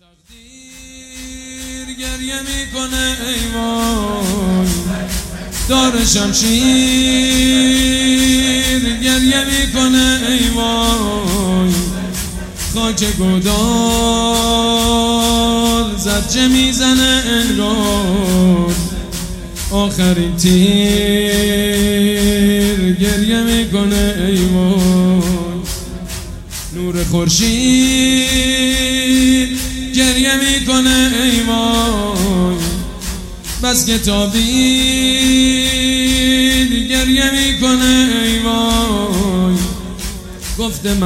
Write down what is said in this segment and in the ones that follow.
تقدیر گریه میکنه ای وای، دار شمشیر گریه میکنه ای وای، خاک گودال زجه میزنه انگار، آخرین تیر گریه میکنه ای وای، نور خورشید گریه میکنه ای وای، بس که تابید گریه میکنه ای وای، گفته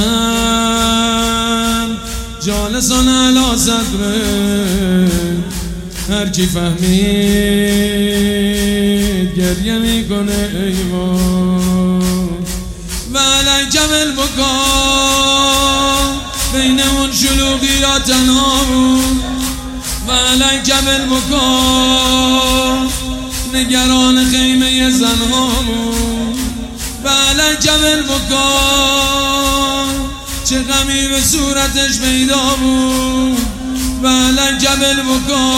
مقتل جالسان علی صدره، هر کی فهمید گریه میکنه ای وای، و علیک بالبکا بین اون شلوغیات تنها بود، و علیک بالبکا نگران خیمه زنها بود، و علیک بالبکا چه غمی به صورتش پیدا بود، و علیک بالبکا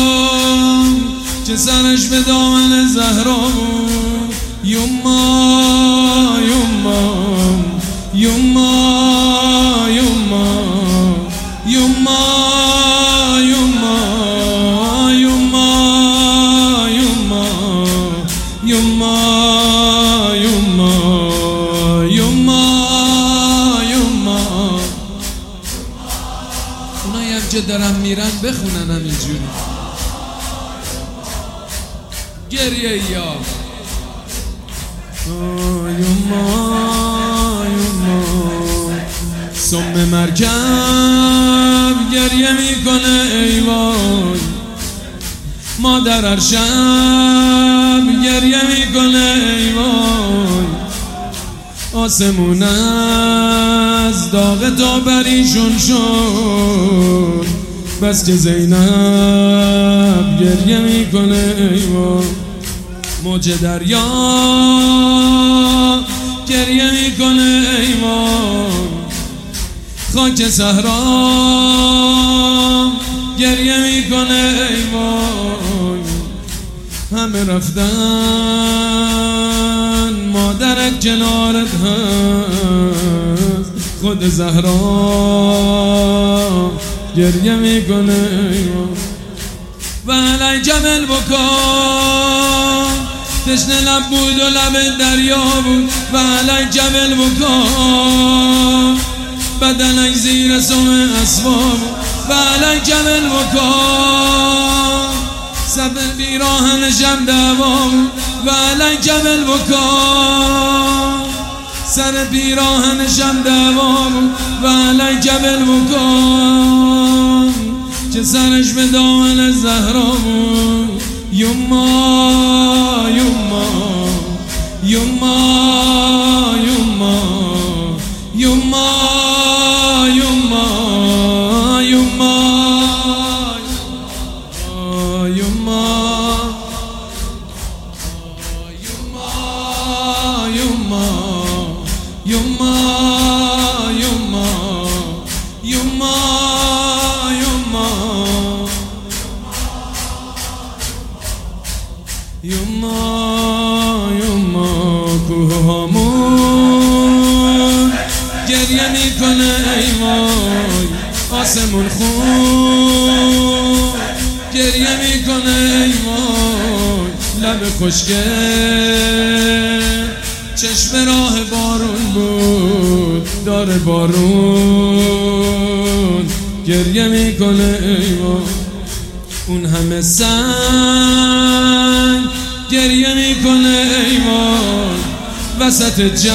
چه سرش به دامن زهرا بود، یما یما یما یما یما یما یما یما یما یما یما یما. اونایی هم که دارن میرن بخونن همینجوری گریه یا یما یما. سم مرکب گریه میکنه ای وای، مادر هر شب گریه میکنه ای وای، آسمون از داغ تا بریشون شد، بس که زینب گریه میکنه ای وای، موج دریا گریه میکنه ای وای، خاک صحرا گریه میکنه ای وای، همه رفتن مادرت کنارت هست، خود زهرا گریه میکنه ای وای، و علیک بالبکا تشنه لب بود و لب دریا بود، و علیک بالبکا بدنک زیر سم اسباب، و علیک بالبکا سر بیراهن شب دعوا، و علیک بالبکا سر بیراهن شب دعوا، و علیک بالبکا که سرش به دامن زهرا بود، یما یما یما یما یما یما یما یما یما یما یما یما یما یما کوه هامون گریه میکنه ای وای، آسمون خون گریه میکنه ای وای، لب خشکه چشم راه بارون بود، دار بارون گریه میکنه ای وای، اون همه سنگ گریه میکنه ای وای، وسط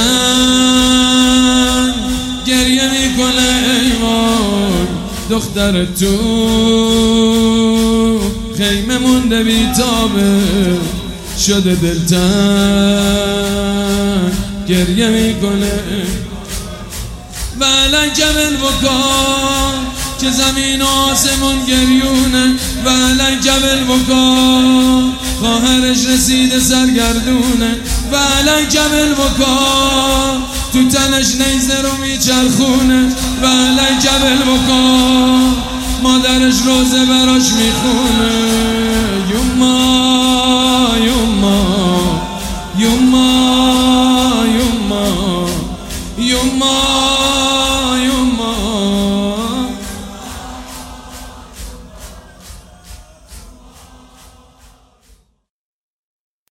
جنگ گریه میکنه ای وای، دختر تو خیمه مونده بیتابه شده دلتنگ گریه میکنه، و علیک بالبکا که زمین و آسمون گریونه، و علیک بالبکا خواهرش رسیده سرگردونه، و علیک بالبکا تو تنش نیزه رو میچرخونه، و علیک بالبکا مادر مادرش روزه براش میخونه. یوما یوما یوما یوما یوما